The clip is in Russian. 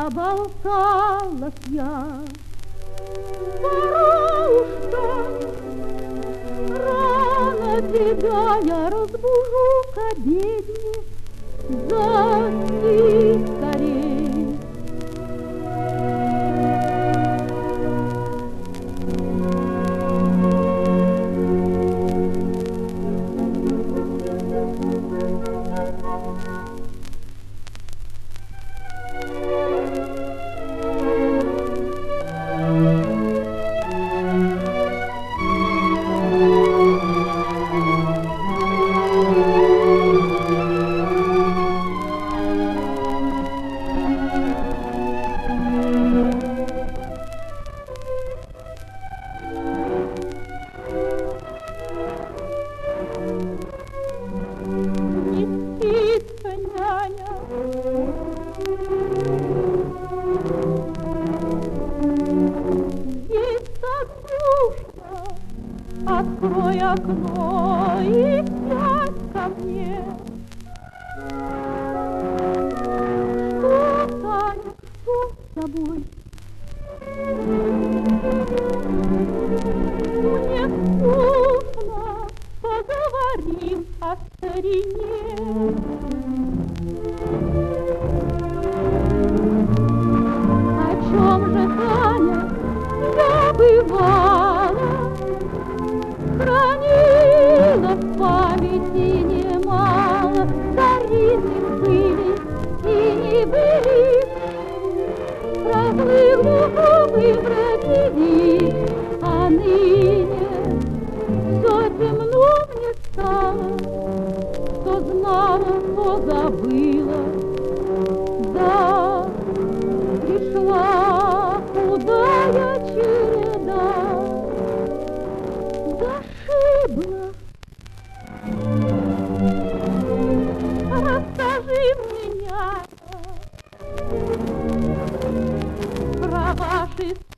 Заболталась я, пора уж так. Рано тебя я разбужу к обедне, засни скорей. Открой окно и сядь ко мне. Что, Таня, что с тобой? Мне скучно, поговорим о старине. О чем же, Таня, забывала? Хранила в памяти немало старинных былей и небылиц. Проплыл глухой бродили, а ныне все темно мне стало. Что знала, что забыла, да пришла худая череда. Зашибла. Расскажи мне, няня, про ваши